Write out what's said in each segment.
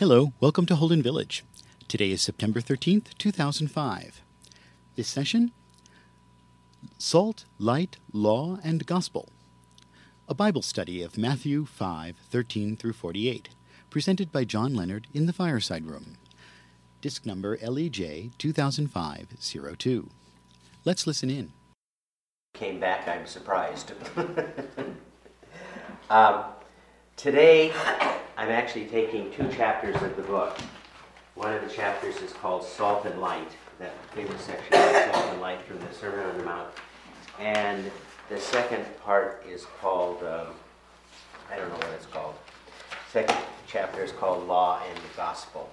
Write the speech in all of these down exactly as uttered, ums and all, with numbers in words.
Hello, welcome to Holden Village. Today is September thirteenth, two thousand five. This session, Salt, Light, Law, and Gospel. A Bible study of Matthew five, thirteen through forty-eight, presented by John Leonard in the Fireside Room. Disc number L E J two thousand five oh two. Let's listen in. Came back, I'm surprised. um, today, I'm actually taking two chapters of the book. One of the chapters is called Salt and Light, that famous section of Salt and Light from the Sermon on the Mount. And the second part is called, um, I don't know what it's called. Second chapter is called Law and Gospel.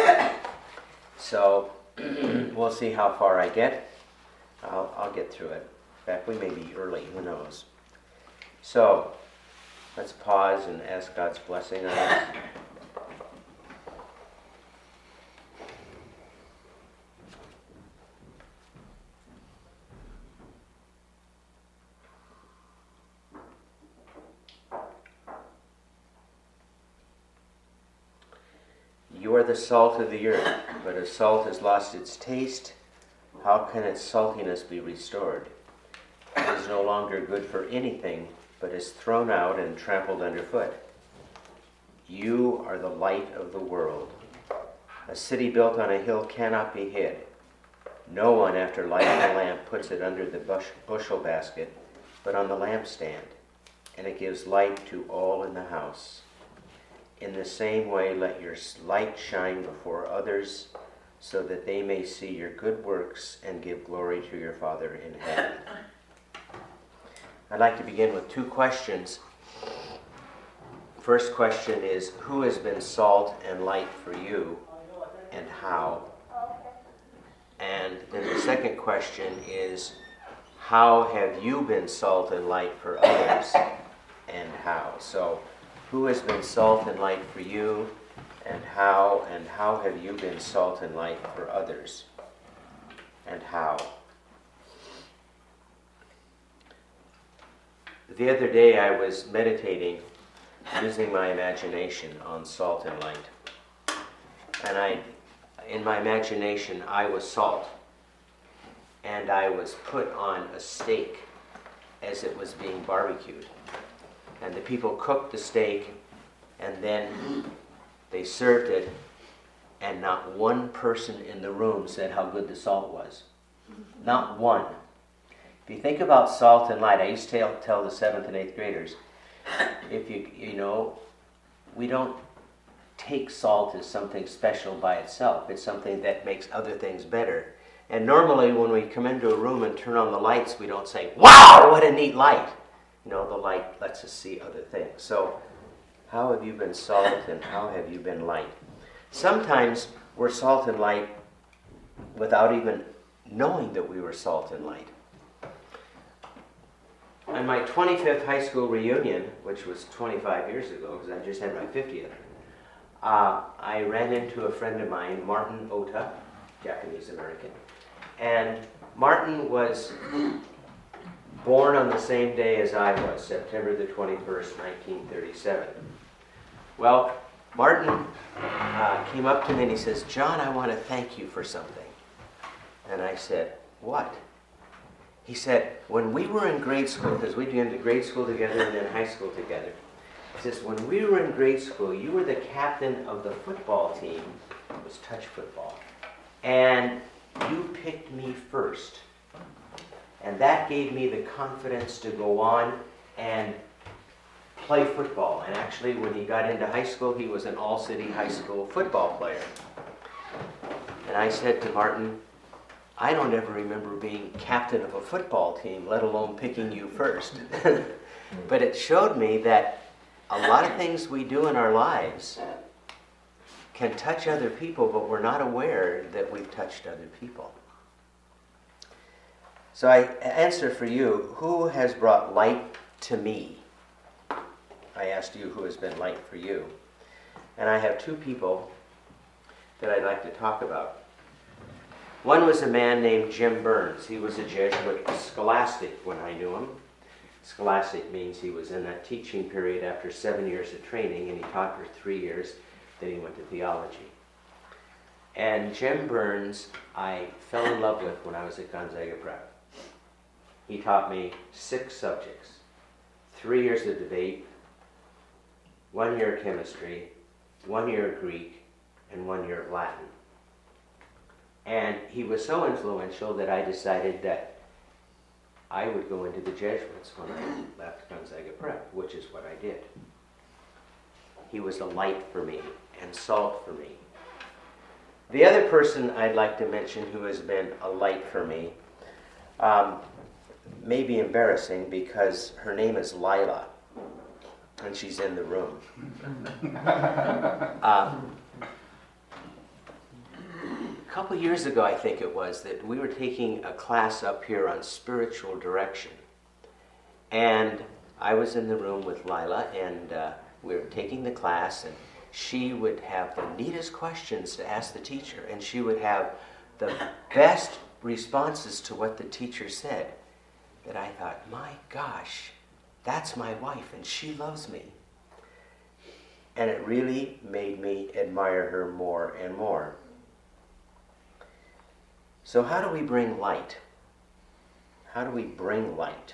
So, we'll see how far I get. I'll, I'll get through it. In fact, we may be early, who knows. So, let's pause and ask God's blessing on us. You are the salt of the earth, but if salt has lost its taste, how can its saltiness be restored? It is no longer good for anything, but is thrown out and trampled underfoot. You are the light of the world. A city built on a hill cannot be hid. No one, after lighting a lamp, puts it under the bush, bushel basket, but on the lampstand, and it gives light to all in the house. In the same way, let your light shine before others, so that they may see your good works and give glory to your Father in heaven. I'd like to begin with two questions. First question is, who has been salt and light for you, and how? And then the second question is, how have you been salt and light for others, and how? So, who has been salt and light for you, and how, and how have you been salt and light for others, and how? The other day I was meditating, using my imagination on salt and light. And I, in my imagination, I was salt. And I was put on a steak as it was being barbecued. And the people cooked the steak, and then they served it, and not one person in the room said how good the salt was. Not one. If you think about salt and light, I used to tell, tell the seventh and eighth graders, if you, you know, we don't take salt as something special by itself. It's something that makes other things better. And normally when we come into a room and turn on the lights, we don't say, wow, what a neat light. You know, the light lets us see other things. So, how have you been salt and how have you been light? Sometimes we're salt and light without even knowing that we were salt and light. On my twenty-fifth high school reunion, which was twenty-five years ago, because I just had my fiftieth, uh, I ran into a friend of mine, Martin Ota, Japanese-American. And Martin was born on the same day as I was, September the twenty-first, nineteen thirty-seven. Well, Martin uh, came up to me and he says, John, I want to thank you for something. And I said, what? He said, when we were in grade school, because we went to grade school together and then high school together, he says, when we were in grade school, you were the captain of the football team. It was touch football. And you picked me first. And that gave me the confidence to go on and play football. And actually, when he got into high school, he was an all-city high school football player. And I said to Martin, I don't ever remember being captain of a football team, let alone picking you first. But it showed me that a lot of things we do in our lives can touch other people, but we're not aware that we've touched other people. So I answer for you, who has brought light to me? I asked you who has been light for you. And I have two people that I'd like to talk about. One was a man named Jim Burns. He was a Jesuit scholastic when I knew him. Scholastic means he was in that teaching period after seven years of training, and he taught for three years. Then he went to theology. And Jim Burns, I fell in love with when I was at Gonzaga Prep. He taught me six subjects, three years of debate, one year of chemistry, one year of Greek, and one year of Latin. And he was so influential that I decided that I would go into the Jesuits when I left Gonzaga Prep, which is what I did. He was a light for me and salt for me. The other person I'd like to mention who has been a light for me um, may be embarrassing because her name is Lila, and she's in the room. uh, a couple years ago, I think it was, that we were taking a class up here on spiritual direction. And I was in the room with Lila, and uh, we were taking the class, and she would have the neatest questions to ask the teacher, and she would have the best responses to what the teacher said, that I thought, my gosh, that's my wife, and she loves me. And it really made me admire her more and more. So how do we bring light? How do we bring light?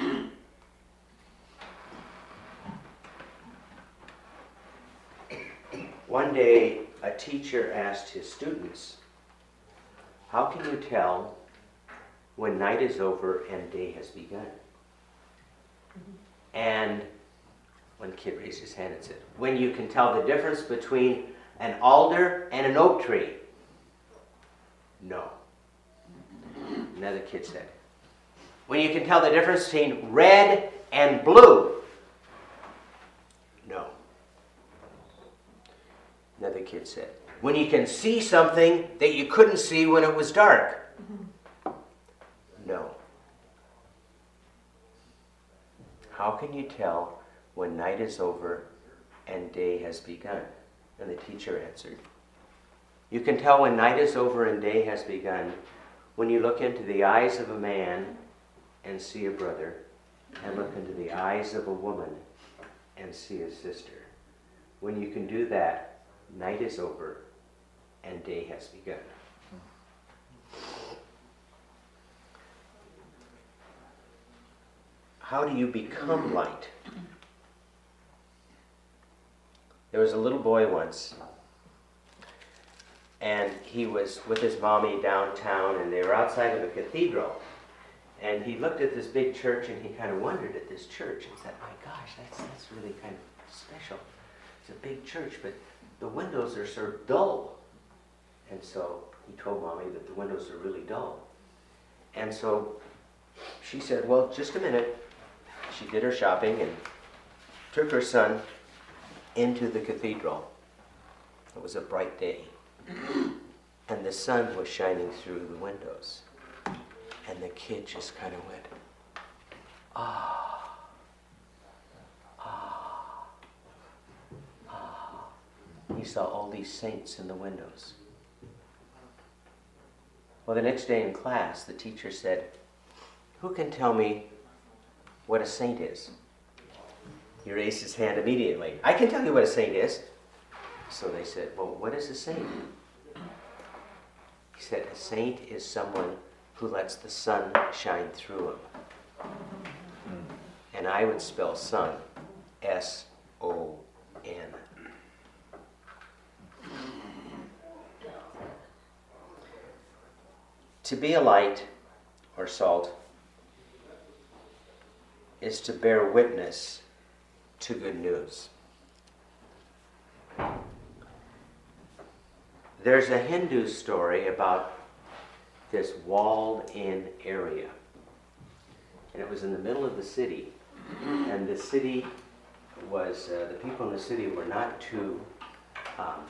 One day, a teacher asked his students, how can you tell when night is over and day has begun? Mm-hmm. And one kid raised his hand and said, when you can tell the difference between an alder and an oak tree. No. Another kid said, when you can tell the difference between red and blue. No. Another kid said, when you can see something that you couldn't see when it was dark. Mm-hmm. No. How can you tell when night is over and day has begun? And the teacher answered, you can tell when night is over and day has begun when you look into the eyes of a man and see a brother, and look into the eyes of a woman and see a sister. When you can do that, night is over and day has begun. How do you become light? There was a little boy once, and he was with his mommy downtown, and they were outside of a cathedral. And he looked at this big church, and he kind of wondered at this church and said, my gosh, that's, that's really kind of special. It's a big church, but the windows are so dull. And so he told mommy that the windows are really dull. And so she said, well, just a minute. She did her shopping and took her son into the cathedral. It was a bright day. And the sun was shining through the windows. And the kid just kind of went, ah, ah, ah. He saw all these saints in the windows. Well, the next day in class, the teacher said, who can tell me what a saint is? He raised his hand immediately. I can tell you what a saint is. So they said, well, what is a saint? He said, a saint is someone who lets the sun shine through him. And I would spell sun, S O N. To be a light or salt is to bear witness to good news. There's a Hindu story about this walled-in area. And it was in the middle of the city. And the city was, uh, the people in the city were not too, um,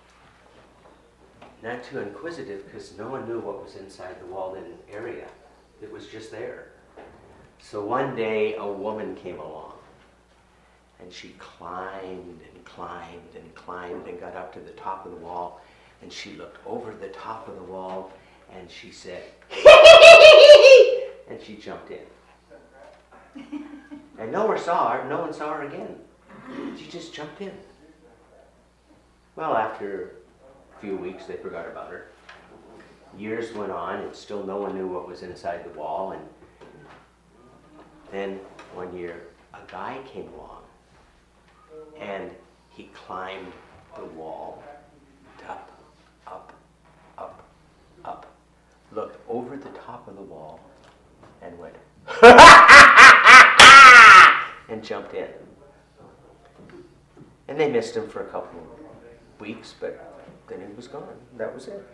not too inquisitive because no one knew what was inside the walled-in area. It was just there. So one day a woman came along. And she climbed and climbed and climbed and got up to the top of the wall. And she looked over the top of the wall and she said, and she jumped in. And no one saw her, no one saw her again. She just jumped in. Well, after a few weeks, they forgot about her. Years went on, and still no one knew what was inside the wall. And then one year, a guy came along, and he climbed the wall, up, up, up, up, looked over the top of the wall, and went, and jumped in. And they missed him for a couple of weeks, but then he was gone. That was it.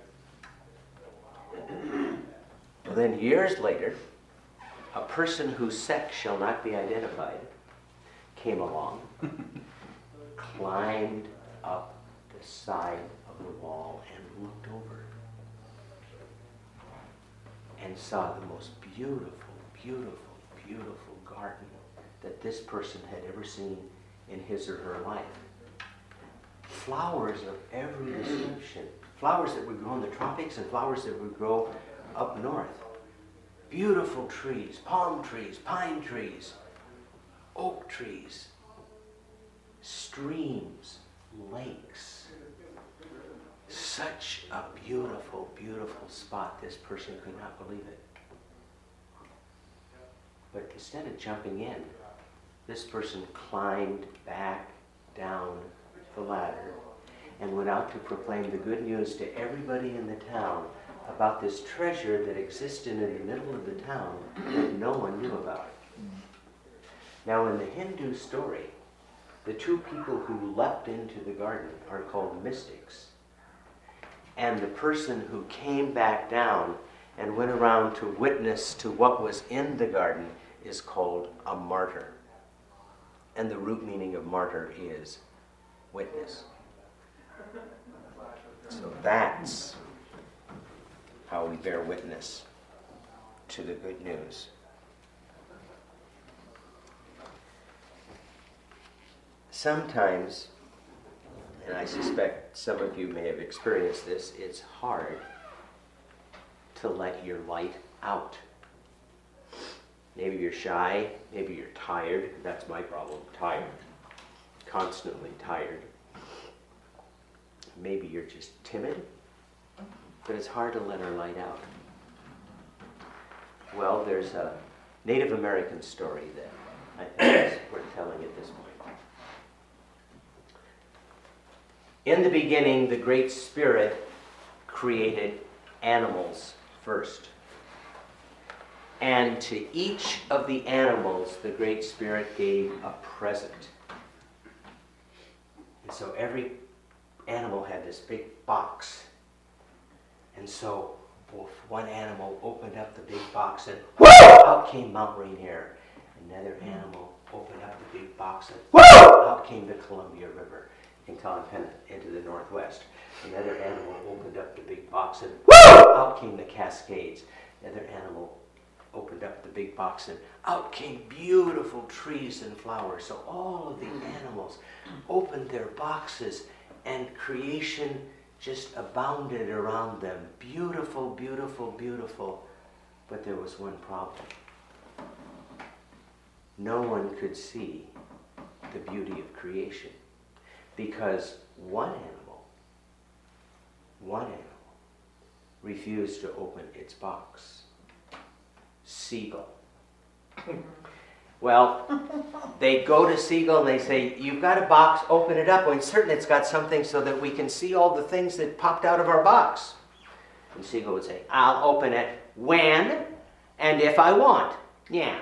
Well, then years later, a person whose sex shall not be identified came along, climbed up the side of the wall and looked over and saw the most beautiful, beautiful, beautiful garden that this person had ever seen in his or her life. Flowers of every description. Flowers that would grow in the tropics and flowers that would grow up north. Beautiful trees, palm trees, pine trees, oak trees, streams, lakes. Such a beautiful, beautiful spot. This person could not believe it. But instead of jumping in, this person climbed back down the ladder and went out to proclaim the good news to everybody in the town about this treasure that existed in the middle of the town that no one knew about. Now, in the Hindu story, the two people who leapt into the garden are called mystics. And the person who came back down and went around to witness to what was in the garden is called a martyr. And the root meaning of martyr is witness. So that's how we bear witness to the good news. Sometimes, and I suspect some of you may have experienced this, it's hard to let your light out. Maybe you're shy, maybe you're tired. That's my problem, tired. Constantly tired. Maybe you're just timid, but it's hard to let our light out. Well, there's a Native American story that I think is worth telling at this point. In the beginning, the Great Spirit created animals first. And to each of the animals, the Great Spirit gave a present. And so every animal had this big box. And so one animal opened up the big box and whoo! Out came Mount Rainier. Another animal opened up the big box and whoo! Out came the Columbia River in Tonopena into the northwest. Another animal opened up the big box and whoo! Out came the Cascades. Another animal opened up the big box and out came beautiful trees and flowers. So all of the animals opened their boxes and creation just abounded around them. Beautiful, beautiful, beautiful. But there was one problem. No one could see the beauty of creation because one animal, one animal refused to open its box. Seagull. Well, they go to Seagull and they say, you've got a box, open it up. Well, it's certain it's got something so that we can see all the things that popped out of our box. And Seagull would say, I'll open it when and if I want. Yeah.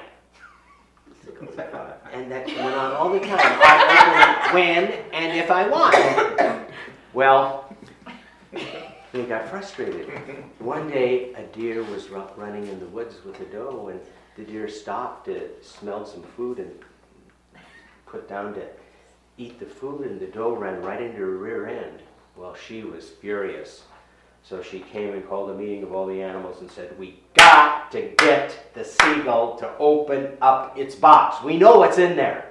And that went on all the time. I'll open it when and if I want. Well, they got frustrated. One day, a deer was running in the woods with a doe, and the deer stopped to smell some food and put down to eat the food, and the doe ran right into her rear end. Well, she was furious. So she came and called a meeting of all the animals and said, we got to get the seagull to open up its box. We know what's in there.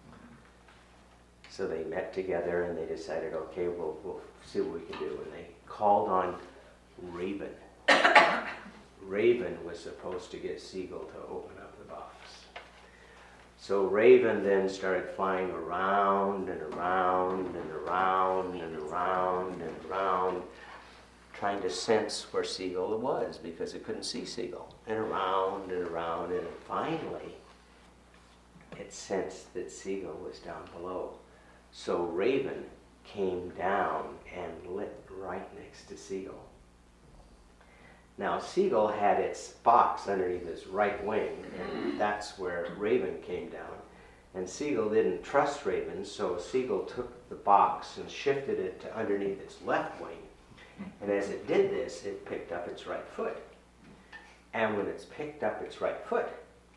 So they met together and they decided, okay, we'll, we'll see what we can do. And they called on Raven. Raven was supposed to get Seagull to open up the box. So Raven then started flying around and around and around and around trying to sense where Seagull was because it couldn't see Seagull. And around and around, and finally it sensed that Seagull was down below. So Raven came down and lit right next to Seagull. Now Seagull had its box underneath its right wing, and that's where Raven came down. And Seagull didn't trust Raven, so Seagull took the box and shifted it to underneath its left wing. And as it did this, it picked up its right foot. And when it's picked up its right foot,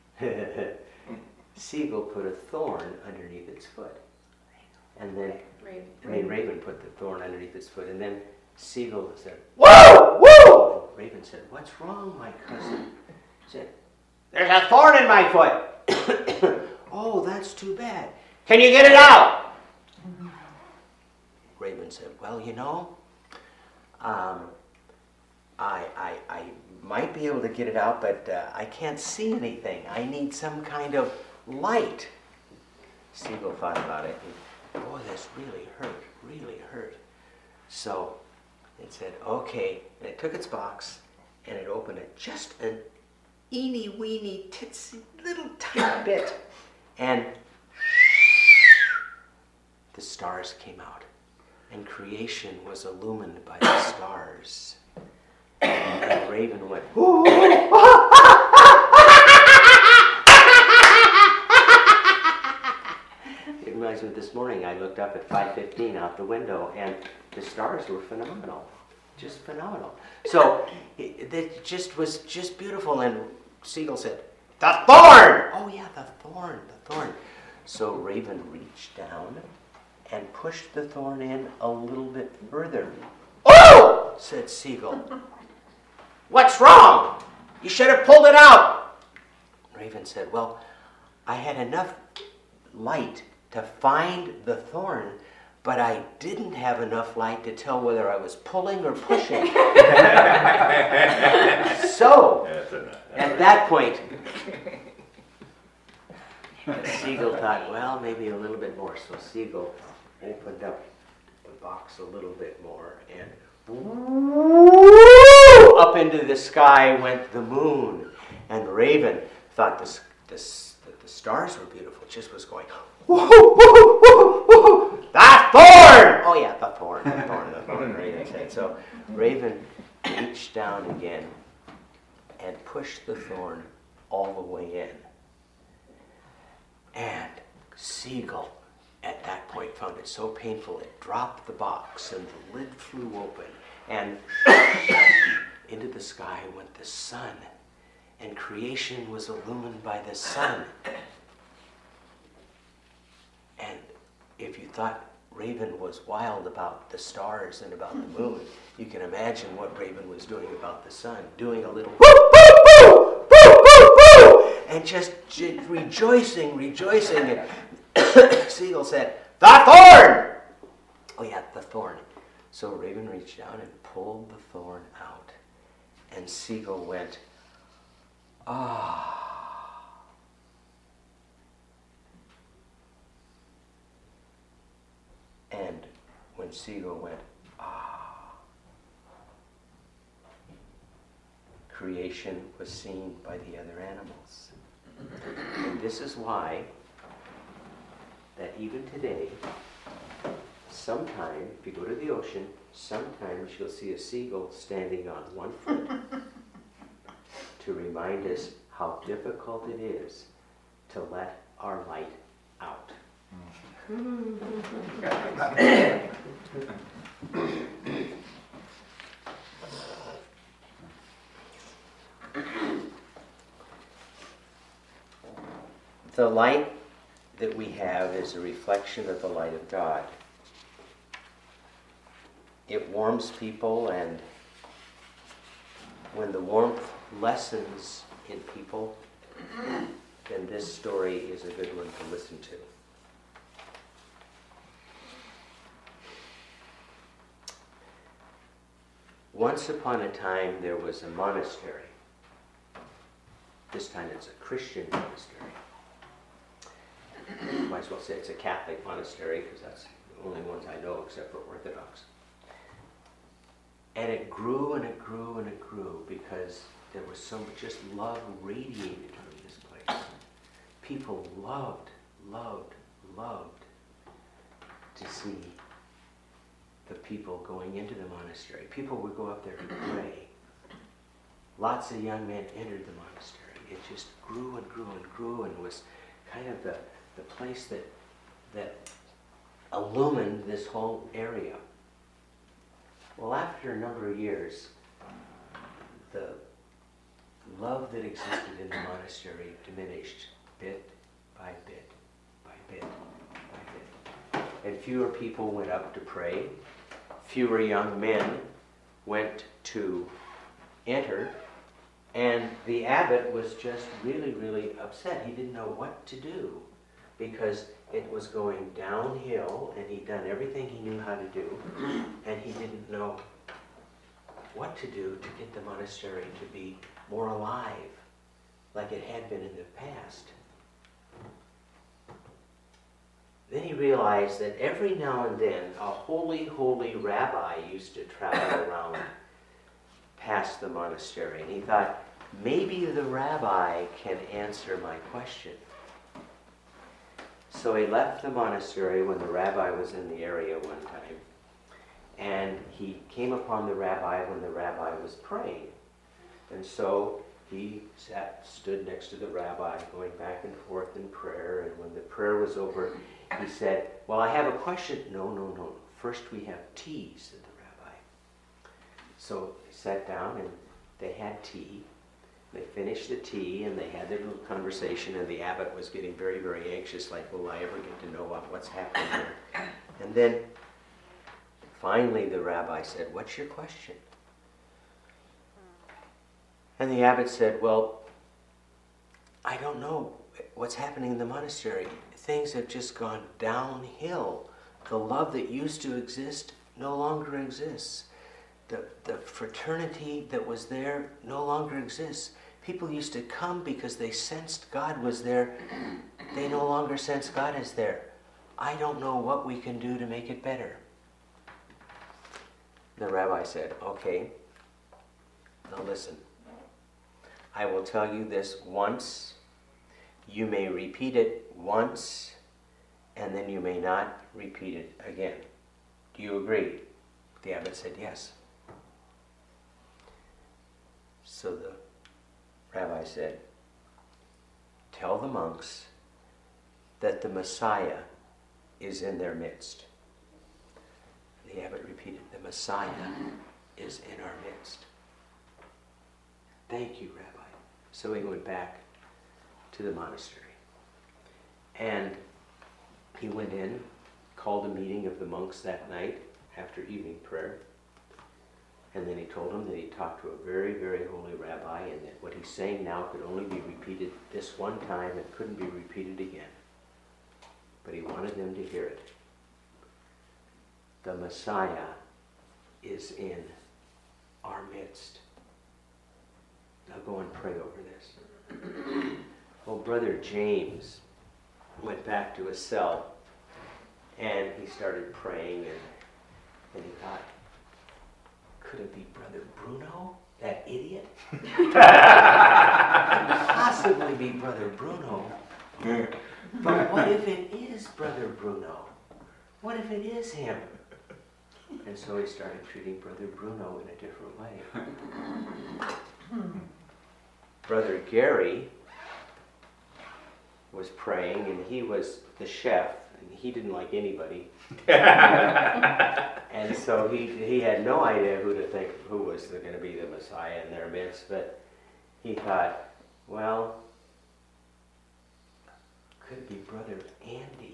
Seagull put a thorn underneath its foot. And then Raven. I mean, Raven put the thorn underneath its foot, and then Seagull said, "Whoa, whoa!" And Raven said, "What's wrong, my cousin?" He said, "There's a thorn in my foot." "Oh, that's too bad. Can you get it out?" Raven said, "Well, you know, um, I, I, I might be able to get it out, but uh, I can't see anything. I need some kind of light." Seagull thought about it. And, "Boy, this really hurt, really hurt." So it said, "Okay," and it took its box and it opened it just an eeny weeny titsy little tiny bit, and the stars came out, and creation was illumined by the stars. And Raven went, "Ooh, It reminds me of this morning. I looked up at five fifteen out the window, and the stars were phenomenal, just phenomenal. So it, it just was just beautiful. And Seagull said, "The thorn!" "Oh yeah, the thorn, the thorn." So Raven reached down and pushed the thorn in a little bit further. "Oh!" said Seagull. "What's wrong? You should have pulled it out." Raven said, "Well, I had enough light to find the thorn, but I didn't have enough light to tell whether I was pulling or pushing." So, at that point, the Seagull thought, well, maybe a little bit more. So Seagull opened up the box a little bit more, and up into the sky went the moon. And Raven thought this, this, that the stars were beautiful, just was going, "Woo, woo, woo, woo, the thorn!" "Oh yeah, the thorn, the thorn, the thorn," Raven said. So Raven reached down again and pushed the thorn all the way in. And Seagull, at that point, found it so painful it dropped the box and the lid flew open, and into the sky went the sun, and creation was illumined by the sun. And if you thought Raven was wild about the stars and about the moon, you can imagine what Raven was doing about the sun, doing a little woo, woo, woo, woo, woo, woo, and just j- rejoicing, rejoicing. And Seagull said, "The thorn!" "Oh yeah, the thorn." So Raven reached down and pulled the thorn out, and Seagull went, "Ah." And when Seagull went, "Ah," creation was seen by the other animals. And this is why that even today, sometime, if you go to the ocean, sometimes you'll see a seagull standing on one foot to remind us how difficult it is to let our light out. The light that we have is a reflection of the light of God. It warms people, and when the warmth lessens in people, then this story is a good one to listen to. Once upon a time, there was a monastery. This time it's a Christian monastery. Might as well say it's a Catholic monastery, because that's the only ones I know except for Orthodox. And it grew and it grew and it grew because there was so much just love radiated from this place. People loved, loved, loved to see the people going into the monastery. People would go up there to pray. Lots of young men entered the monastery. It just grew and grew and grew and was kind of the, the place that, that illumined this whole area. Well, after a number of years, the love that existed in the monastery diminished bit by bit by bit by bit. And fewer people went up to pray. Fewer young men went to enter. And the abbot was just really, really upset. He didn't know what to do because it was going downhill and he'd done everything he knew how to do and he didn't know what to do to get the monastery to be more alive like it had been in the past. Then he realized that every now and then a holy, holy rabbi used to travel around past the monastery, and he thought, maybe the rabbi can answer my question. So he left the monastery when the rabbi was in the area one time, and he came upon the rabbi when the rabbi was praying. And so he sat, stood next to the rabbi, going back and forth in prayer, and when the prayer was over, he said, well, I have a question. No, no, no. First we have tea, said the rabbi. So they sat down and they had tea. They finished the tea and they had their little conversation, and the abbot was getting very, very anxious, like, will I ever get to know what, what's happening here? And then finally the rabbi said, what's your question? And the abbot said, well, I don't know what's happening in the monastery. Things have just gone downhill. The love that used to exist no longer exists. The, the fraternity that was there no longer exists. People used to come because they sensed God was there. They no longer sense God is there. I don't know what we can do to make it better. The rabbi said, okay, now listen. I will tell you this once. You may repeat it once, and then you may not repeat it again. Do you agree? The abbot said yes. So the rabbi said, tell the monks that the Messiah is in their midst. The abbot repeated, the Messiah is in our midst. Thank you, Rabbi. So he went back to the monastery. And he went in, called a meeting of the monks that night after evening prayer. And then he told them that he talked to a very, very holy rabbi, and that what he's saying now could only be repeated this one time and couldn't be repeated again. But he wanted them to hear it. The Messiah is in our midst. Now go and pray over this. Well, Brother James went back to his cell, and he started praying, and, and he thought, could it be Brother Bruno, that idiot? Could it possibly be Brother Bruno? But what if it is Brother Bruno? What if it is him? And so he started treating Brother Bruno in a different way. Brother Gary was praying, and he was the chef, and he didn't like anybody. And so he he had no idea who to think, who was going to be the Messiah in their midst, but he thought, well, could it be Brother Andy?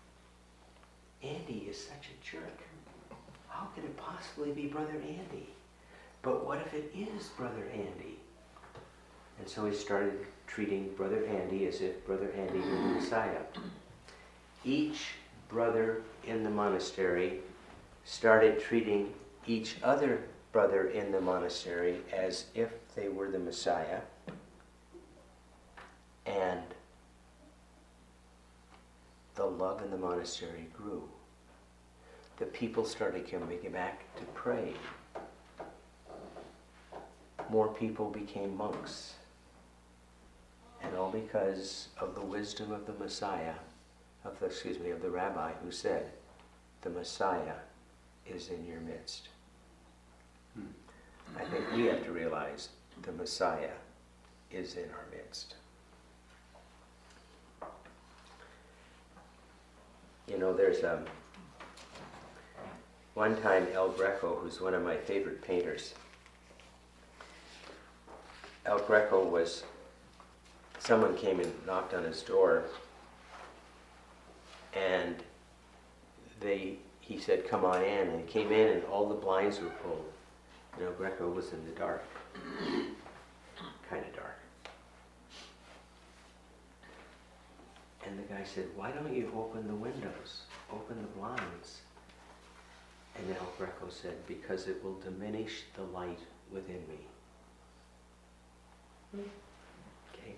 Andy is such a jerk. How could it possibly be Brother Andy? But what if it is Brother Andy? And so he started treating Brother Andy as if Brother Andy were the Messiah. Each brother in the monastery started treating each other brother in the monastery as if they were the Messiah. And the love in the monastery grew. The people started coming back to pray. more people became monks. And all because of the wisdom of the Messiah, of the, excuse me, of the rabbi who said, the Messiah is in your midst. I think we have to realize the Messiah is in our midst. You know, there's um, one time El Greco, who's one of my favorite painters, El Greco was, someone came and knocked on his door, and they, he said, come on in, and he came in and all the blinds were pulled. You know, Greco was in the dark, kind of dark. And the guy said, why don't you open the windows, open the blinds? And El Greco said, because it will diminish the light within me. Okay.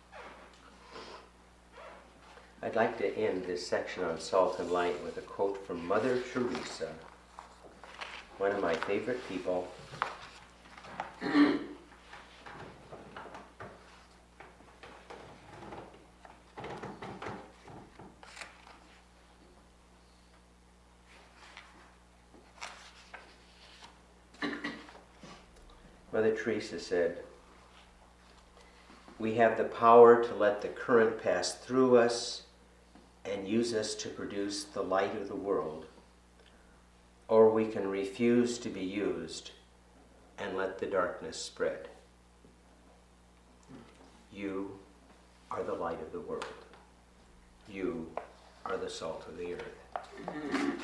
I'd like to end this section on salt and light with a quote from Mother Teresa, one of my favorite people. Mother Teresa said, we have the power to let the current pass through us and use us to produce the light of the world, or we can refuse to be used and let the darkness spread. You are the light of the world. You are the salt of the earth.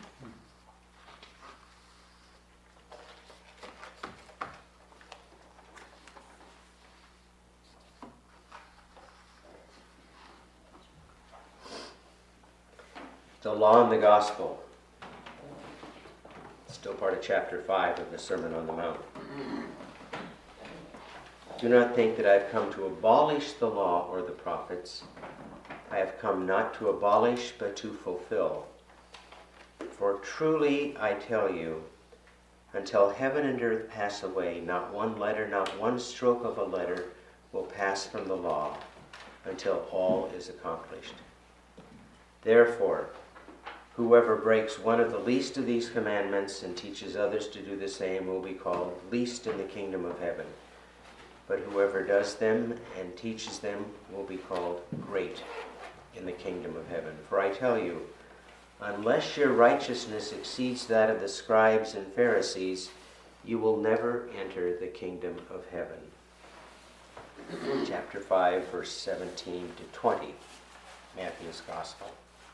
The law and the gospel. Still part of chapter five of the Sermon on the Mount. Do not think that I have come to abolish the law or the prophets. I have come not to abolish, but to fulfill. For truly I tell you, until heaven and earth pass away, not one letter, not one stroke of a letter will pass from the law until all is accomplished. Therefore, whoever breaks one of the least of these commandments and teaches others to do the same will be called least in the kingdom of heaven. But whoever does them and teaches them will be called great in the kingdom of heaven. For I tell you, unless your righteousness exceeds that of the scribes and Pharisees, you will never enter the kingdom of heaven. Chapter five, verse seventeen to twenty, Matthew's Gospel.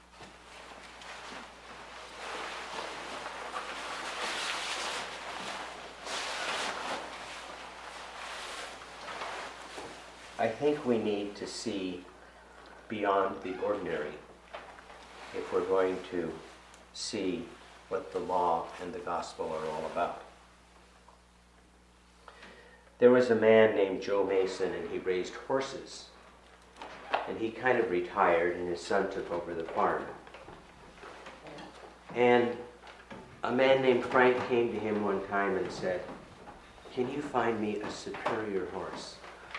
I think we need to see beyond the ordinary if we're going to see what the law and the gospel are all about. There was a man named Joe Mason, and he raised horses. And he kind of retired, and his son took over the farm. And a man named Frank came to him one time and said, "Can you find me a superior horse?"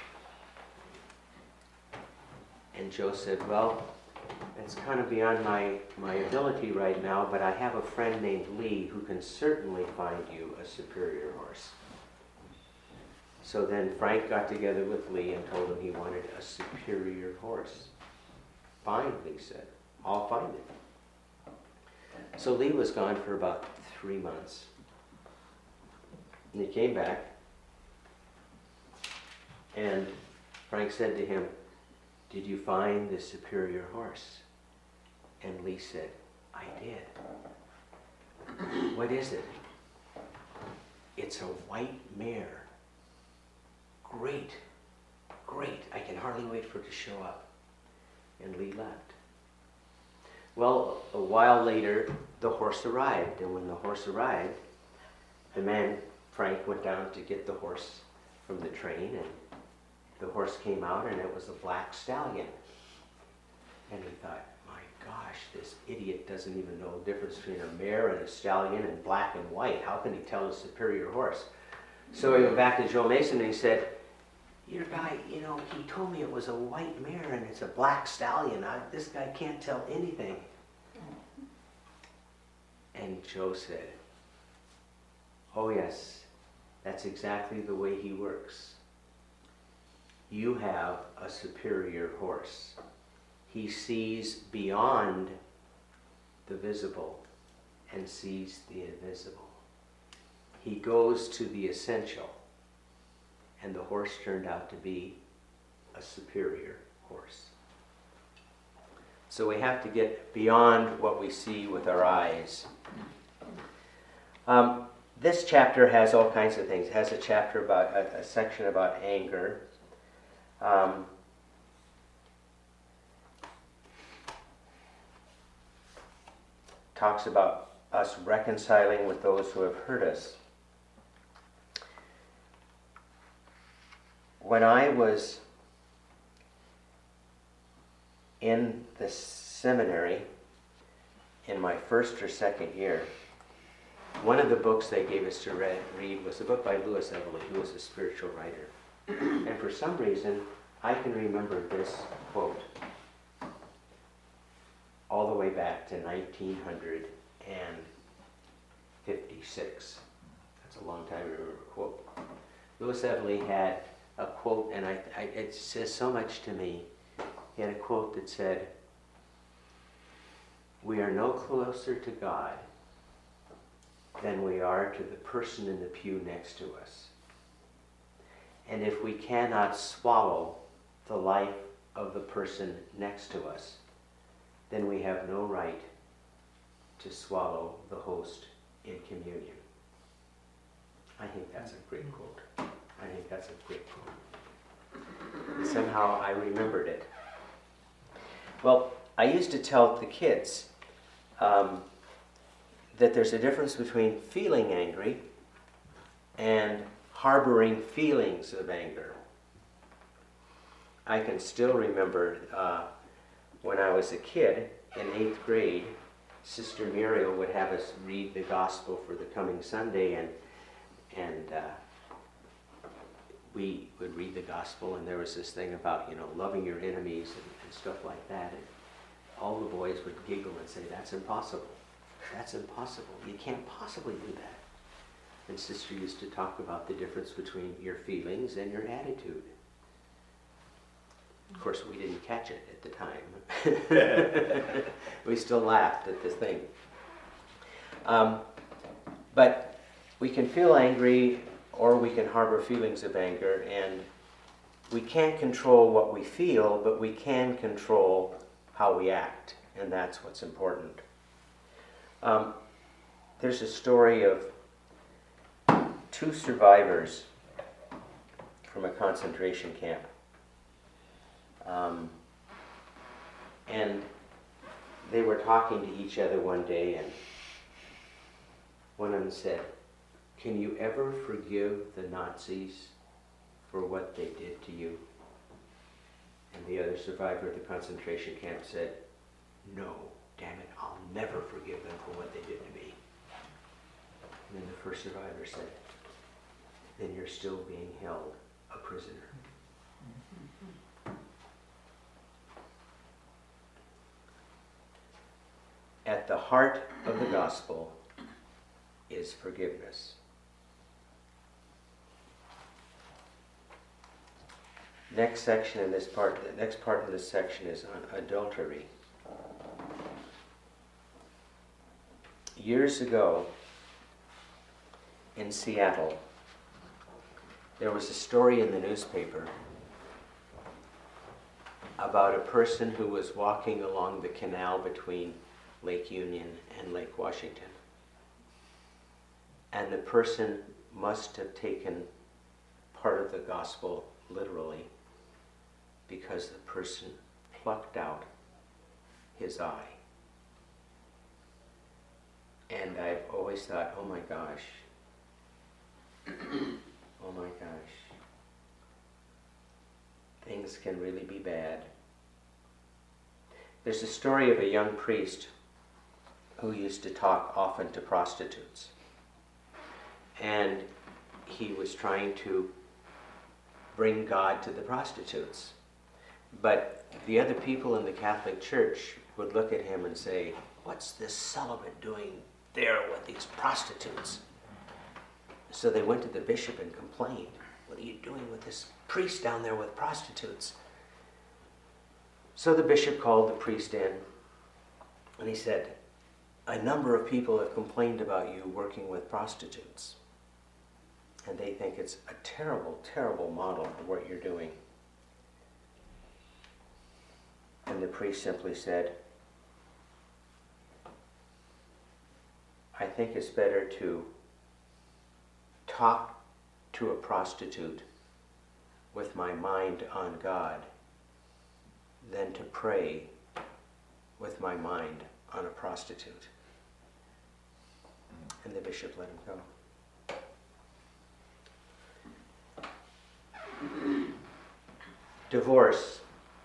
And Joe said, "Well, it's kind of beyond my, my ability right now, but I have a friend named Lee who can certainly find you a superior horse." So then Frank got together with Lee and told him he wanted a superior horse. "Fine," Lee said. "I'll find it." So Lee was gone for about three months. And he came back. And Frank said to him, "Did you find the superior horse?" And Lee said, "I did." "What is it?" "It's a white mare. Great, great. I can hardly wait for it to show up." And Lee left. Well, a while later, the horse arrived. And when the horse arrived, the man, Frank, went down to get the horse from the train, and the horse came out, and it was a black stallion. And he thought, my gosh, this idiot doesn't even know the difference between a mare and a stallion and black and white. How can he tell a superior horse? So he went back to Joe Mason and he said, your guy, you know, he told me it was a white mare and it's a black stallion. I, this guy can't tell anything. And Joe said, oh yes, that's exactly the way he works. You have a superior horse. He sees beyond the visible and sees the invisible. He goes to the essential, and the horse turned out to be a superior horse. So we have to get beyond what we see with our eyes. Um, this chapter has all kinds of things. It has a chapter about, a, a section about anger. Um, talks about us reconciling with those who have hurt us. When I was in the seminary in my first or second year, one of the books they gave us to read, read was a book by Louis Evely, who was a spiritual writer. And for some reason, I can remember this quote all the way back to nineteen fifty-six. That's a long time to remember a quote. Louis Evely had a quote, and I, I, it says so much to me. He had a quote that said, "We are no closer to God than we are to the person in the pew next to us. And if we cannot swallow the life of the person next to us, then we have no right to swallow the host in communion." I think that's a great quote. I think that's a great quote. And somehow I remembered it. Well, I used to tell the kids um, that there's a difference between feeling angry and harboring feelings of anger. I can still remember uh, when I was a kid in eighth grade, Sister Muriel would have us read the gospel for the coming Sunday, and and uh, we would read the gospel, and there was this thing about, you know, loving your enemies and, and stuff like that, and all the boys would giggle and say, "That's impossible. That's impossible. You can't possibly do that." And Sister used to talk about the difference between your feelings and your attitude. Of course, we didn't catch it at the time. We still laughed at this thing. Um, but we can feel angry, or we can harbor feelings of anger, and we can't control what we feel, but we can control how we act, and that's what's important. Um, there's a story of two survivors from a concentration camp. Um, and they were talking to each other one day, and one of them said, "Can you ever forgive the Nazis for what they did to you?" And the other survivor of the concentration camp said, "No, damn it, I'll never forgive them for what they did to me." And then the first survivor said, "Then you're still being held a prisoner." At the heart of the gospel is forgiveness. Next section in this part, the next part of this section is on adultery. Years ago, in Seattle, there was a story in the newspaper about a person who was walking along the canal between Lake Union and Lake Washington. And the person must have taken part of the gospel literally, because the person plucked out his eye. And I've always thought, oh my gosh, oh my gosh, things can really be bad. There's a story of a young priest who used to talk often to prostitutes. And he was trying to bring God to the prostitutes. But the other people in the Catholic Church would look at him and say, "What's this celibate doing there with these prostitutes?" So they went to the bishop and complained, "What are you doing with this priest down there with prostitutes?" So the bishop called the priest in, and he said, "A number of people have complained about you working with prostitutes. And they think it's a terrible, terrible model of what you're doing." And the priest simply said, "I think it's better to talk to a prostitute with my mind on God than to pray with my mind on a prostitute." And the bishop let him go. Divorce.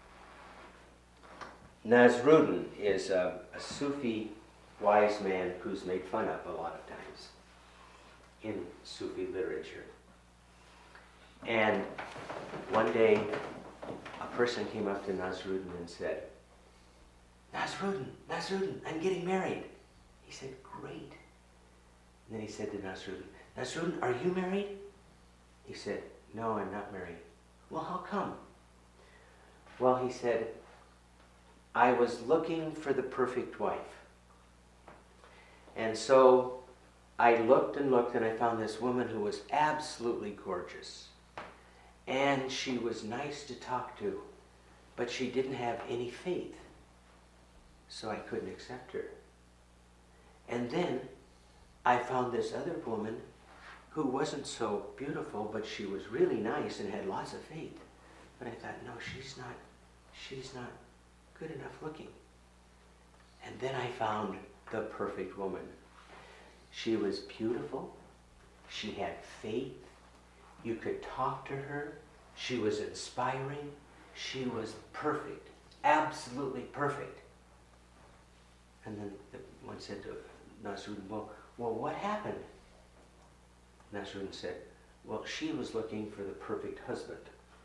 Nasruddin is a, a Sufi wise man who's made fun of a lot of times in Sufi literature. And one day, a person came up to Nasruddin and said, "Nasruddin, Nasruddin, I'm getting married." He said, "Great." And then he said to Nasruddin, "Nasruddin, are you married?" He said, "No, I'm not married." "Well, how come?" Well, he said, "I was looking for the perfect wife. And so I looked and looked and I found this woman who was absolutely gorgeous. And she was nice to talk to, but she didn't have any faith. So I couldn't accept her. And then I found this other woman who wasn't so beautiful, but she was really nice and had lots of faith. But I thought, no, she's not, she's not good enough looking. And then I found the perfect woman. She was beautiful. She had faith. You could talk to her. She was inspiring. She was perfect. Absolutely perfect." And then the one said to Nasruddin, well, well, what happened? Nasruddin said, "Well, she was looking for the perfect husband."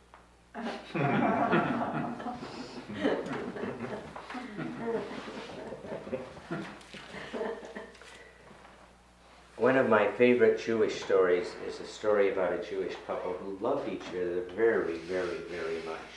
One of my favorite Jewish stories is a story about a Jewish couple who loved each other very, very, very much.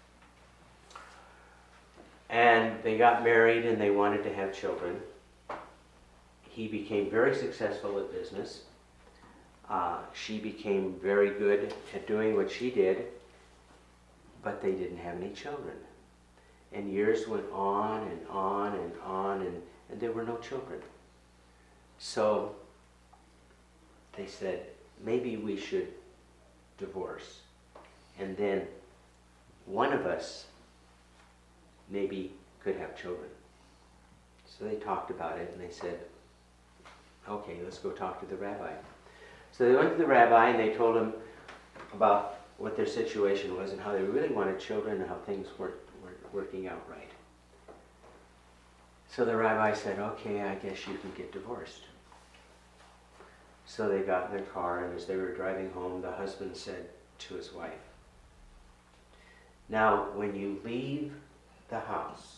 And they got married and they wanted to have children. He became very successful at business. Uh, she became very good at doing what she did, but they didn't have any children. And years went on and on and on, and, and there were no children. So they said, maybe we should divorce. And then one of us maybe could have children. So they talked about it and they said, okay, let's go talk to the rabbi. So they went to the rabbi and they told him about what their situation was and how they really wanted children and how things weren't, weren't working out right. So the rabbi said, okay, I guess you can get divorced. So they got in their car, and as they were driving home, the husband said to his wife, now, when you leave the house,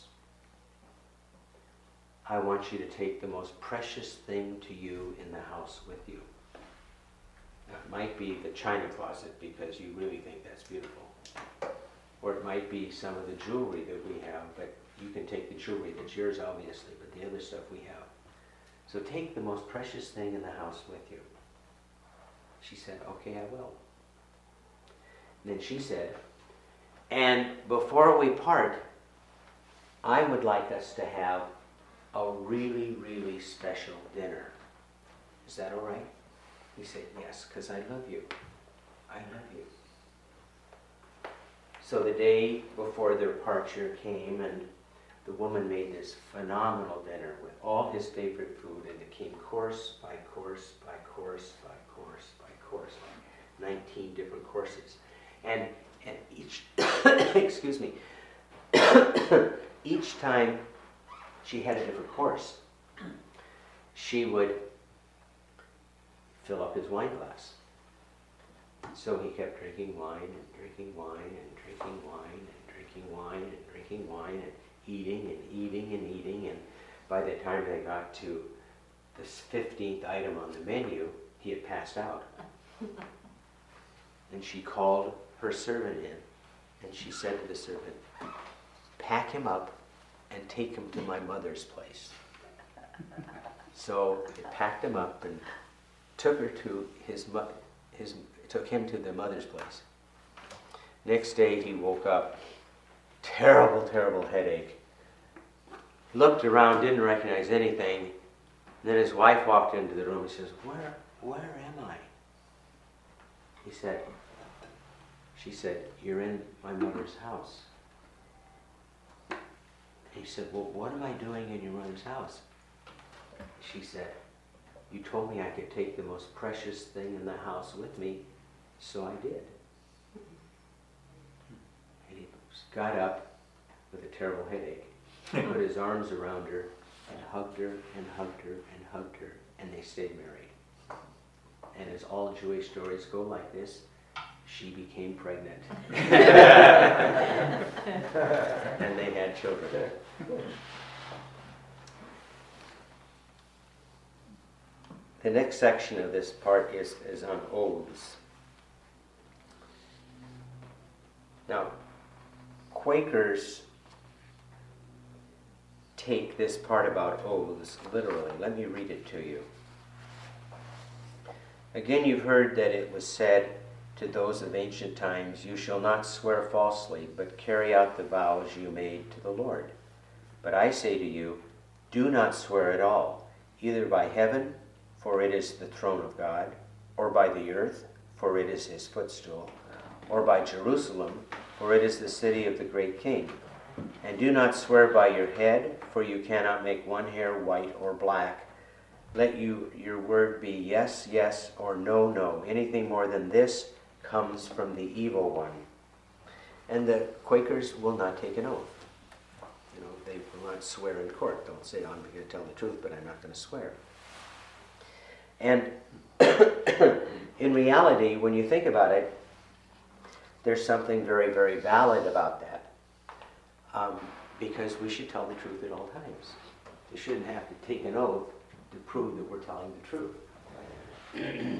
I want you to take the most precious thing to you in the house with you. Now, it might be the china closet because you really think that's beautiful. Or it might be some of the jewelry that we have, but you can take the jewelry that's yours, obviously, but the other stuff we have. So take the most precious thing in the house with you. She said, okay, I will. And then she said, and before we part, I would like us to have a really, really special dinner. Is that all right? He said, yes, because I love you. I love you. So the day before their departure came, and the woman made this phenomenal dinner with all his favorite food, and it came course by course by course by course by course, like nineteen different courses. And and each, excuse me, each time she had a different course, she would fill up his wine glass. So he kept drinking wine and drinking wine and drinking wine and drinking wine and drinking wine and eating and eating and eating. And by the time they got to this fifteenth item on the menu, he had passed out. And she called her servant in, and she said to the servant, "Pack him up and take him to my mother's place." So he packed him up and took her to his mo- his took him to the mother's place. Next day he woke up, terrible, terrible headache. Looked around, didn't recognize anything. And then his wife walked into the room and says, "Where, where am I?" He said, she said, "You're in my mother's house." He said, "Well, what am I doing in your mother's house?" She said, "You told me I could take the most precious thing in the house with me, so I did." And he got up with a terrible headache, put his arms around her, and hugged her, and hugged her, and hugged her, and they stayed married. And as all Jewish stories go like this, she became pregnant. And they had children. The next section of this part is, is on oaths. Now, Quakers take this part about oaths literally. Let me read it to you. "Again, you've heard that it was said to those of ancient times, 'You shall not swear falsely, but carry out the vows you made to the Lord.' But I say to you, do not swear at all, either by heaven, for it is the throne of God, or by the earth, for it is his footstool, or by Jerusalem, for it is the city of the great King. And do not swear by your head, for you cannot make one hair white or black. Let you your word be yes, yes, or no, no. Anything more than this comes from the evil one." And the Quakers will not take an oath. You know, they will not swear in court. They'll say, "I'm going to tell the truth, but I'm not going to swear." And in reality, when you think about it, there's something very, very valid about that. Um, because we should tell the truth at all times. We shouldn't have to take an oath to prove that we're telling the truth.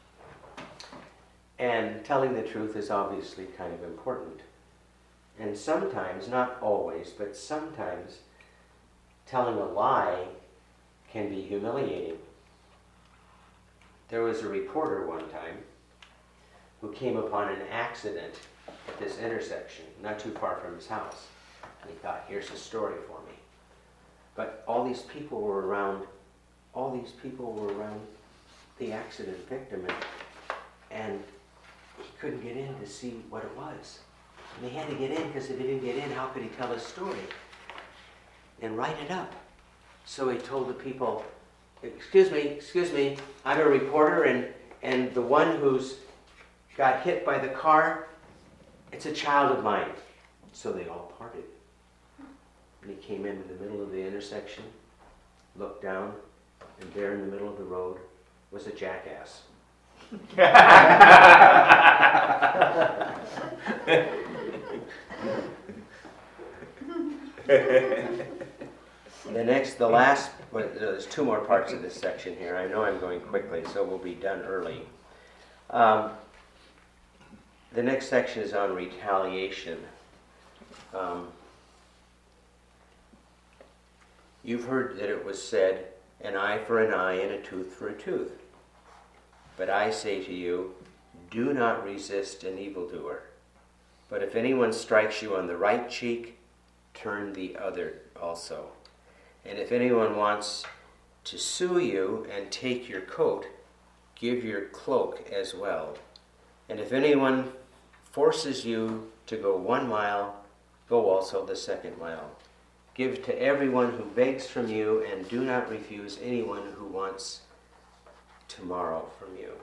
And telling the truth is obviously kind of important. And sometimes, not always, but sometimes, telling a lie can be humiliating. There was a reporter one time who came upon an accident at this intersection, not too far from his house. And he thought, here's a story for me. But all these people were around, all these people were around the accident victim, and, and he couldn't get in to see what it was. And he had to get in, because if he didn't get in, how could he tell his story and write it up? So he told the people, excuse me, excuse me, I'm a reporter, and, and the one who's got hit by the car, it's a child of mine. So they all parted. And he came into the middle of the intersection, looked down, and there in the middle of the road was a jackass. The next, the last, well, there's two more parts of this section here. I know I'm going quickly, so we'll be done early. Um, the next section is on retaliation. Um, you've heard that it was said, an eye for an eye and a tooth for a tooth. But I say to you, do not resist an evildoer. But if anyone strikes you on the right cheek, turn the other also. And if anyone wants to sue you and take your coat, give your cloak as well. And if anyone forces you to go one mile, go also the second mile. Give to everyone who begs from you, and do not refuse anyone who wants tomorrow from you.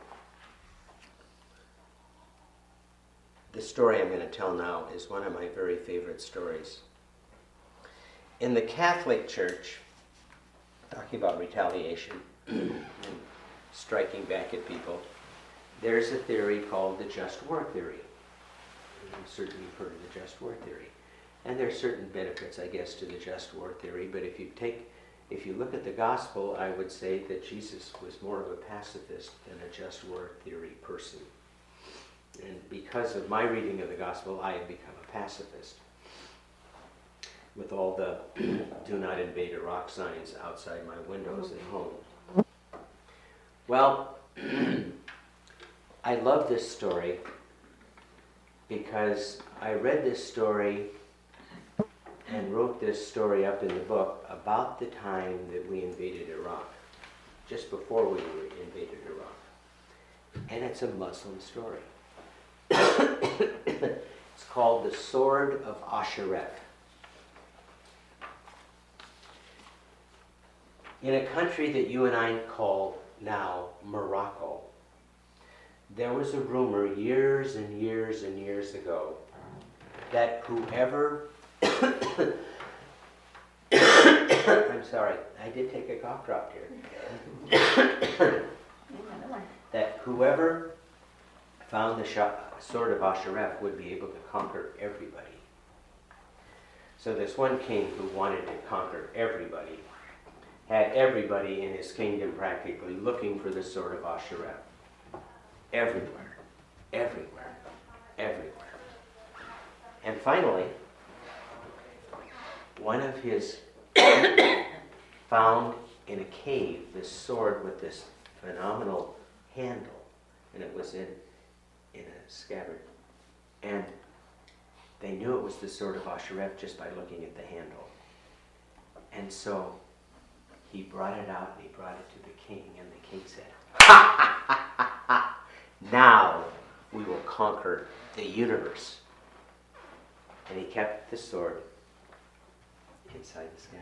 The story I'm going to tell now is one of my very favorite stories. In the Catholic Church, talking about retaliation and striking back at people, there's a theory called the just war theory. I'm certain you've heard of the just war theory. And there are certain benefits, I guess, to the just war theory, but if you take, if you look at the gospel, I would say that Jesus was more of a pacifist than a just war theory person. And because of my reading of the gospel, I have become a pacifist. With all the do not invade Iraq signs outside my windows at home. Well, I love this story because I read this story and wrote this story up in the book about the time that we invaded Iraq, just before we invaded Iraq. And it's a Muslim story. It's called The Sword of Ashereth. In a country that you and I call now Morocco, there was a rumor years and years and years ago that whoever I'm sorry, I did take a cough drop here. That whoever found the sword of Ashereth would be able to conquer everybody. So this one king who wanted to conquer everybody had everybody in his kingdom practically looking for the sword of Ashereth. Everywhere, everywhere, everywhere. And finally, one of his found in a cave this sword with this phenomenal handle, and it was in, in a scabbard. And they knew it was the sword of Ashereth just by looking at the handle. And so he brought it out and he brought it to the king, and the king said, "Ha ha ha ha ha! Now we will conquer the universe." And he kept the sword inside the scabbard.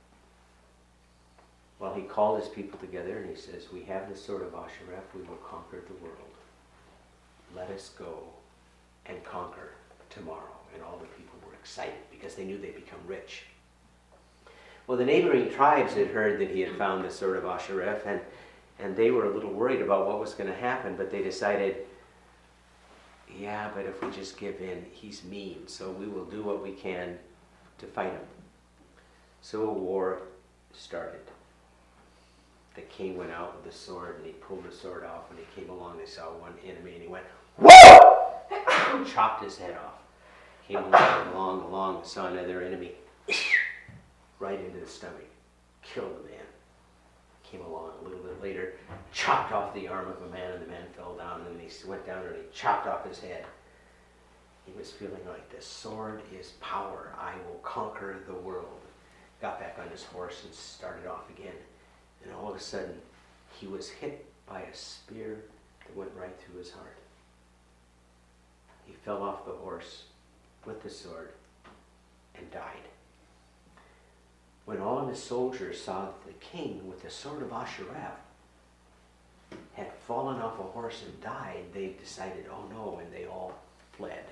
Well, he called his people together and he says, "We have the sword of Ashereth, we will conquer the world. Let us go and conquer tomorrow." And all the people were excited because they knew they'd become rich. Well, the neighboring tribes had heard that he had found the sword of Ashereth, and, and they were a little worried about what was going to happen, but they decided, yeah, but if we just give in, he's mean, so we will do what we can to fight him. So a war started. The king went out with the sword, and he pulled the sword off, and he came along, they saw one enemy, and he went, whoa! Chopped his head off. Came along, along, along, saw another enemy, right into the stomach, killed the man. Came along a little bit later, chopped off the arm of a man, and the man fell down, and he went down and he chopped off his head. He was feeling like, the sword is power, I will conquer the world. Got back on his horse and started off again. And all of a sudden, he was hit by a spear that went right through his heart. He fell off the horse with the sword and died. When all of his soldiers saw that the king with the sword of Ashereth had fallen off a horse and died, they decided, oh no, and they all fled.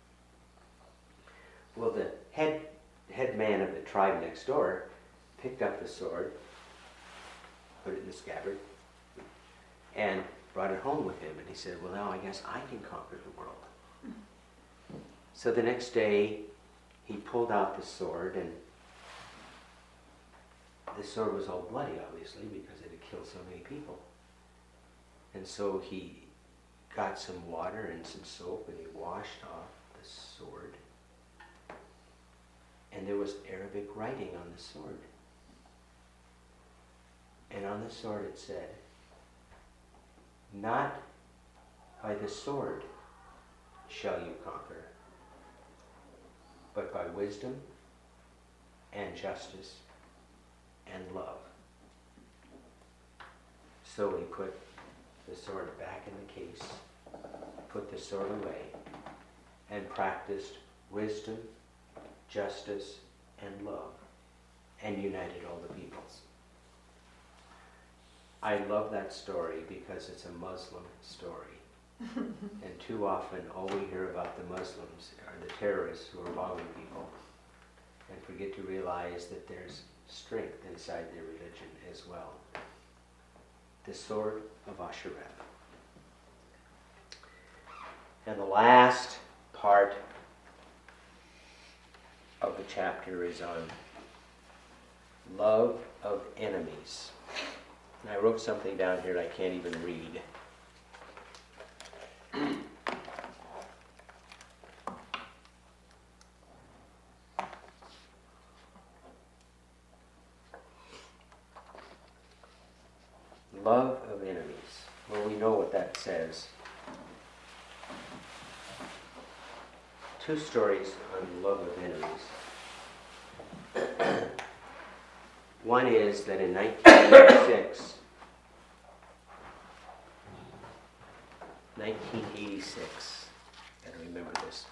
Well, the head, head man of the tribe next door picked up the sword, put it in the scabbard, and brought it home with him. And he said, well, now I guess I can conquer the world. So the next day, he pulled out the sword, and the sword was all bloody, obviously, because it had killed so many people. And so he got some water and some soap, and he washed off the sword. And there was Arabic writing on the sword. And on the sword it said, "Not by the sword shall you conquer, but by wisdom and justice and love." So he put the sword back in the case, put the sword away, and practiced wisdom, justice, and love, and united all the peoples. I love that story because it's a Muslim story. And too often, all we hear about the Muslims are the terrorists who are bombing people, and forget to realize that there's strength inside their religion as well. The sword of Ashereth. And the last part of the chapter is on love of enemies. And I wrote something down here I can't even read. Love of enemies. Well, we know what that says. Two stories on love of enemies. One is that in nineteen eighty-six, nineteen eighty-six, gotta remember this,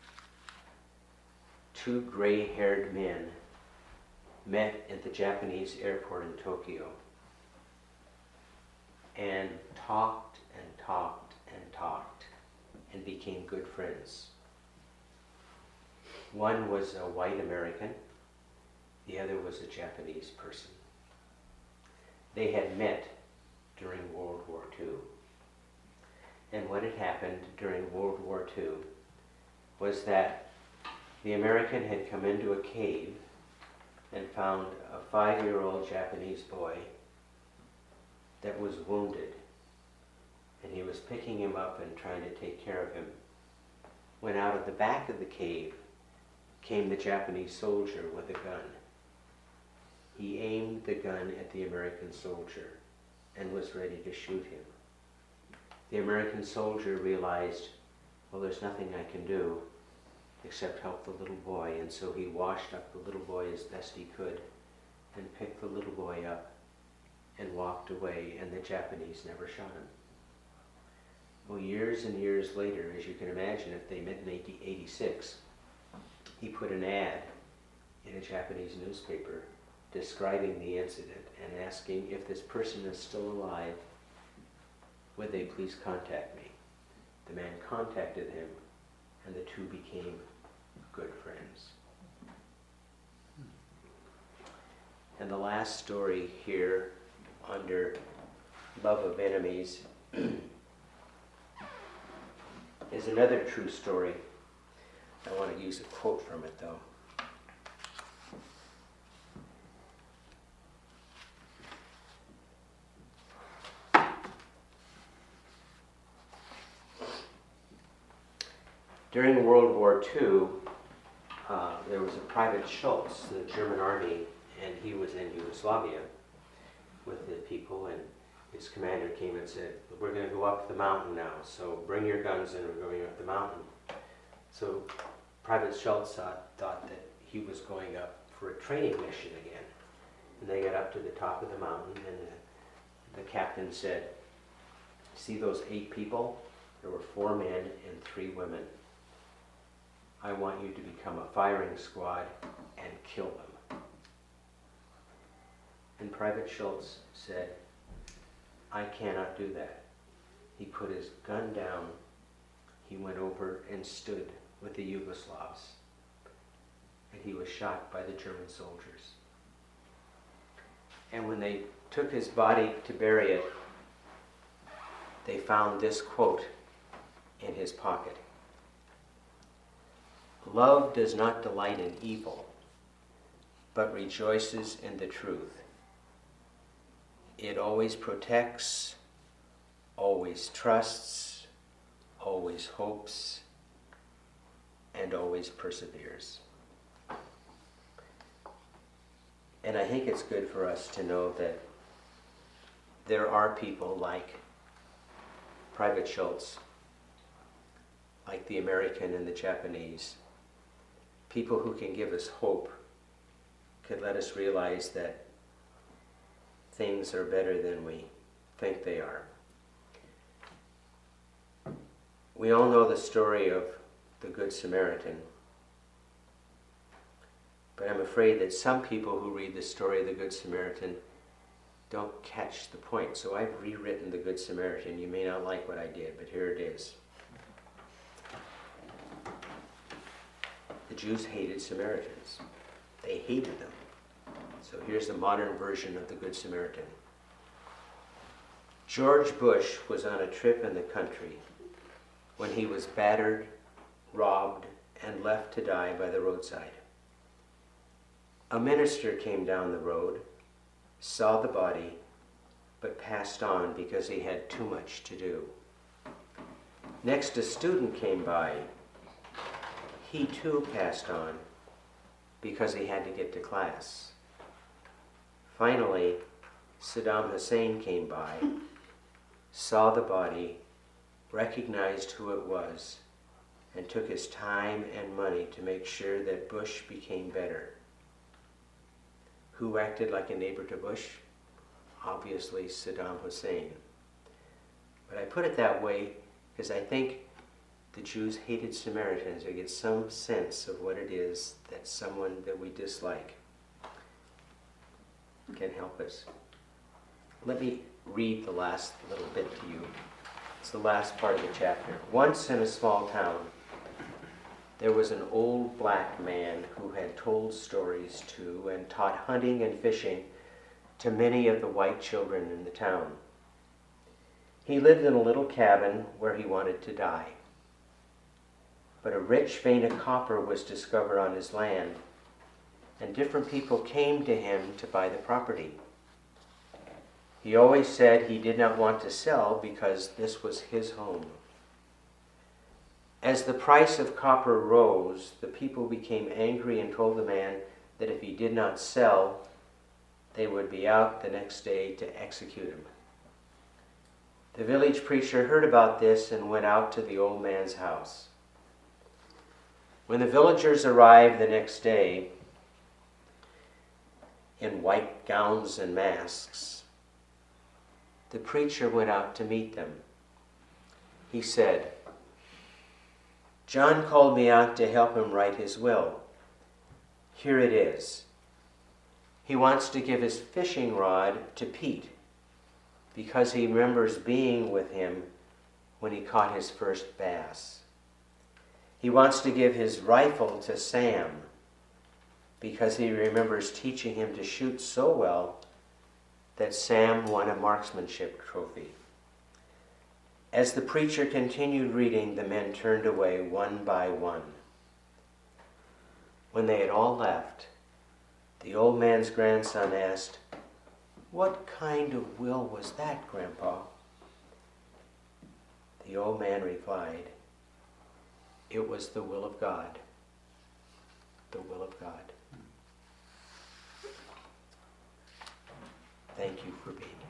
two gray-haired men met at the Japanese airport in Tokyo and talked and talked and talked and became good friends. One was a white American, the other was a Japanese person. They had met during World War Two. And what had happened during World War Two was that the American had come into a cave and found a five-year-old Japanese boy that was wounded. And he was picking him up and trying to take care of him. When out of the back of the cave came the Japanese soldier with a gun. He aimed the gun at the American soldier and was ready to shoot him. The American soldier realized, well, there's nothing I can do except help the little boy, and so he washed up the little boy as best he could and picked the little boy up and walked away, and the Japanese never shot him. Well, years and years later, as you can imagine, if they met in eighteen eighty-six, he put an ad in a Japanese newspaper describing the incident and asking if this person is still alive, would they please contact me? The man contacted him, and the two became good friends. And the last story here under love of enemies is another true story. I want to use a quote from it, though. During World War Two, uh, there was a Private Schultz, the German army, and he was in Yugoslavia with the people, and his commander came and said, we're going to go up the mountain now, so bring your guns and we're going up the mountain. So Private Schultz thought, thought that he was going up for a training mission again. And they got up to the top of the mountain, and the, the captain said, see those eight people? There were four men and three women. I want you to become a firing squad and kill them. And Private Schultz said, I cannot do that. He put his gun down. He went over and stood with the Yugoslavs. And he was shot by the German soldiers. And when they took his body to bury it, they found this quote in his pocket. Love does not delight in evil, but rejoices in the truth. It always protects, always trusts, always hopes, and always perseveres. And I think it's good for us to know that there are people like Private Schultz, like the American and the Japanese, people who can give us hope, could let us realize that things are better than we think they are. We all know the story of the Good Samaritan, but I'm afraid that some people who read the story of the Good Samaritan don't catch the point. So I've rewritten the Good Samaritan. You may not like what I did, but here it is. The Jews hated Samaritans. They hated them. So here's the modern version of the Good Samaritan. George Bush was on a trip in the country when he was battered, robbed, and left to die by the roadside. A minister came down the road, saw the body, but passed on because he had too much to do. Next, a student came by. He too passed on because he had to get to class. Finally, Saddam Hussein came by, saw the body, recognized who it was, and took his time and money to make sure that Bush became better. Who acted like a neighbor to Bush? Obviously, Saddam Hussein. But I put it that way because I think the Jews hated Samaritans. I get some sense of what it is that someone that we dislike can help us. Let me read the last little bit to you. It's the last part of the chapter. Once in a small town, there was an old black man who had told stories to and taught hunting and fishing to many of the white children in the town. He lived in a little cabin where he wanted to die. But a rich vein of copper was discovered on his land, and different people came to him to buy the property. He always said he did not want to sell because this was his home. As the price of copper rose, the people became angry and told the man that if he did not sell, they would be out the next day to execute him. The village preacher heard about this and went out to the old man's house. When the villagers arrived the next day in white gowns and masks, the preacher went out to meet them. He said, "John called me out to help him write his will. Here it is. He wants to give his fishing rod to Pete because he remembers being with him when he caught his first bass. He wants to give his rifle to Sam because he remembers teaching him to shoot so well that Sam won a marksmanship trophy." As the preacher continued reading, the men turned away one by one. When they had all left, the old man's grandson asked, "What kind of will was that, Grandpa?" The old man replied, "It was the will of God. The will of God." Thank you for being here.